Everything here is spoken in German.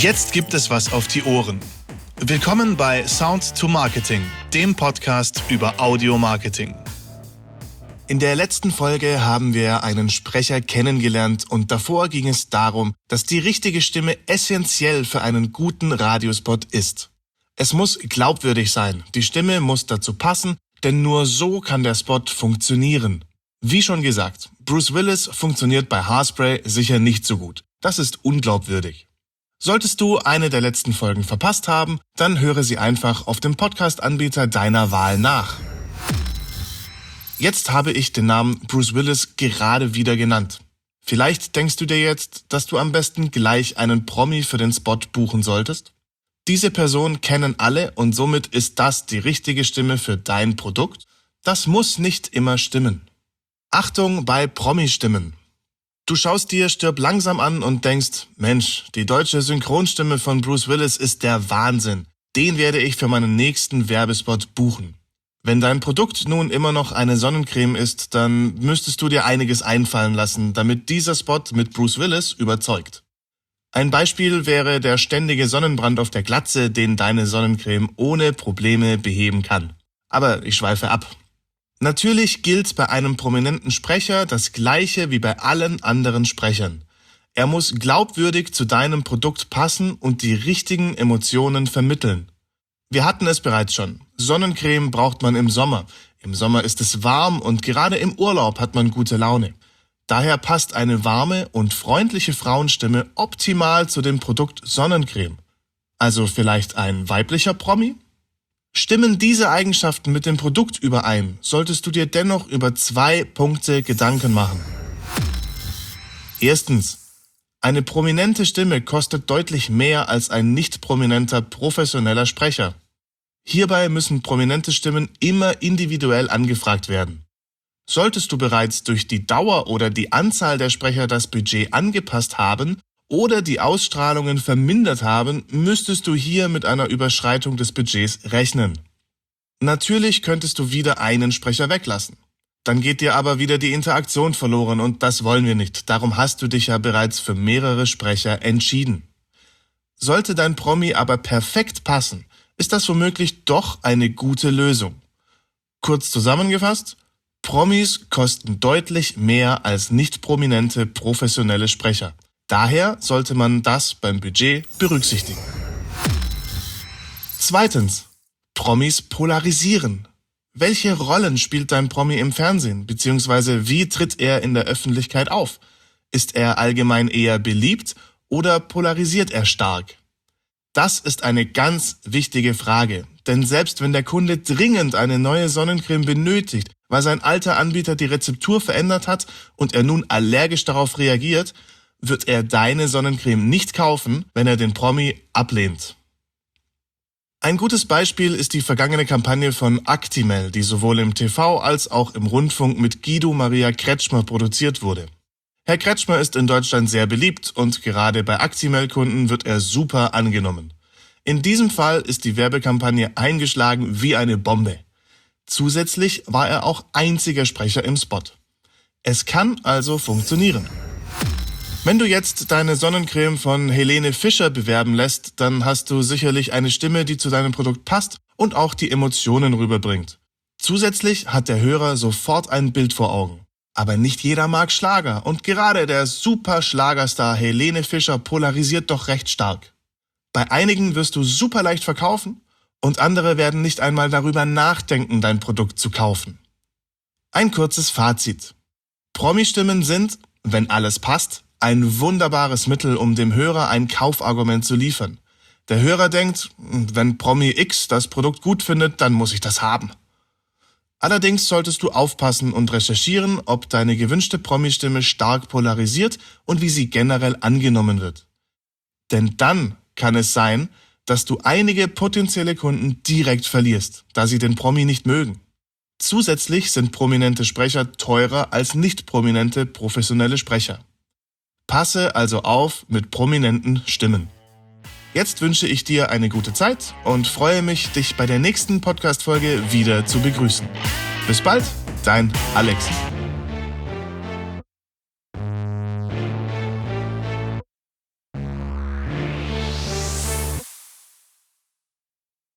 Jetzt gibt es was auf die Ohren. Willkommen bei Sound to Marketing, dem Podcast über Audio-Marketing. In der letzten Folge haben wir einen Sprecher kennengelernt und davor ging es darum, dass die richtige Stimme essentiell für einen guten Radiospot ist. Es muss glaubwürdig sein, die Stimme muss dazu passen, denn nur so kann der Spot funktionieren. Wie schon gesagt, Bruce Willis funktioniert bei Haarspray sicher nicht so gut. Das ist unglaubwürdig. Solltest du eine der letzten Folgen verpasst haben, dann höre sie einfach auf dem Podcast-Anbieter deiner Wahl nach. Jetzt habe ich den Namen Bruce Willis gerade wieder genannt. Vielleicht denkst du dir jetzt, dass du am besten gleich einen Promi für den Spot buchen solltest? Diese Person kennen alle und somit ist das die richtige Stimme für dein Produkt? Das muss nicht immer stimmen. Achtung bei Promi-Stimmen! Du schaust dir Stirb langsam an und denkst, Mensch, die deutsche Synchronstimme von Bruce Willis ist der Wahnsinn. Den werde ich für meinen nächsten Werbespot buchen. Wenn dein Produkt nun immer noch eine Sonnencreme ist, dann müsstest du dir einiges einfallen lassen, damit dieser Spot mit Bruce Willis überzeugt. Ein Beispiel wäre der ständige Sonnenbrand auf der Glatze, den deine Sonnencreme ohne Probleme beheben kann. Aber ich schweife ab. Natürlich gilt bei einem prominenten Sprecher das Gleiche wie bei allen anderen Sprechern. Er muss glaubwürdig zu deinem Produkt passen und die richtigen Emotionen vermitteln. Wir hatten es bereits schon. Sonnencreme braucht man im Sommer. Im Sommer ist es warm und gerade im Urlaub hat man gute Laune. Daher passt eine warme und freundliche Frauenstimme optimal zu dem Produkt Sonnencreme. Also vielleicht ein weiblicher Promi? Stimmen diese Eigenschaften mit dem Produkt überein, solltest du dir dennoch über 2 Punkte Gedanken machen. Erstens. Eine prominente Stimme kostet deutlich mehr als ein nicht prominenter professioneller Sprecher. Hierbei müssen prominente Stimmen immer individuell angefragt werden. Solltest du bereits durch die Dauer oder die Anzahl der Sprecher das Budget angepasst haben oder die Ausstrahlungen vermindert haben, müsstest du hier mit einer Überschreitung des Budgets rechnen. Natürlich könntest du wieder einen Sprecher weglassen. Dann geht dir aber wieder die Interaktion verloren und das wollen wir nicht. Darum hast du dich ja bereits für mehrere Sprecher entschieden. Sollte dein Promi aber perfekt passen, ist das womöglich doch eine gute Lösung. Kurz zusammengefasst, Promis kosten deutlich mehr als nicht prominente professionelle Sprecher. Daher sollte man das beim Budget berücksichtigen. Zweitens, Promis polarisieren. Welche Rollen spielt dein Promi im Fernsehen, beziehungsweise wie tritt er in der Öffentlichkeit auf? Ist er allgemein eher beliebt oder polarisiert er stark? Das ist eine ganz wichtige Frage, denn selbst wenn der Kunde dringend eine neue Sonnencreme benötigt, weil sein alter Anbieter die Rezeptur verändert hat und er nun allergisch darauf reagiert, wird er deine Sonnencreme nicht kaufen, wenn er den Promi ablehnt. Ein gutes Beispiel ist die vergangene Kampagne von Actimel, die sowohl im TV als auch im Rundfunk mit Guido Maria Kretschmer produziert wurde. Herr Kretschmer ist in Deutschland sehr beliebt und gerade bei Actimel-Kunden wird er super angenommen. In diesem Fall ist die Werbekampagne eingeschlagen wie eine Bombe. Zusätzlich war er auch einziger Sprecher im Spot. Es kann also funktionieren. Wenn du jetzt deine Sonnencreme von Helene Fischer bewerben lässt, dann hast du sicherlich eine Stimme, die zu deinem Produkt passt und auch die Emotionen rüberbringt. Zusätzlich hat der Hörer sofort ein Bild vor Augen. Aber nicht jeder mag Schlager und gerade der super Schlagerstar Helene Fischer polarisiert doch recht stark. Bei einigen wirst du super leicht verkaufen und andere werden nicht einmal darüber nachdenken, dein Produkt zu kaufen. Ein kurzes Fazit. Promi-Stimmen sind, wenn alles passt, ein wunderbares Mittel, um dem Hörer ein Kaufargument zu liefern. Der Hörer denkt, wenn Promi X das Produkt gut findet, dann muss ich das haben. Allerdings solltest du aufpassen und recherchieren, ob deine gewünschte Promi-Stimme stark polarisiert und wie sie generell angenommen wird. Denn dann kann es sein, dass du einige potenzielle Kunden direkt verlierst, da sie den Promi nicht mögen. Zusätzlich sind prominente Sprecher teurer als nicht prominente professionelle Sprecher. Passe also auf mit prominenten Stimmen. Jetzt wünsche ich dir eine gute Zeit und freue mich, dich bei der nächsten Podcast-Folge wieder zu begrüßen. Bis bald, dein Alex.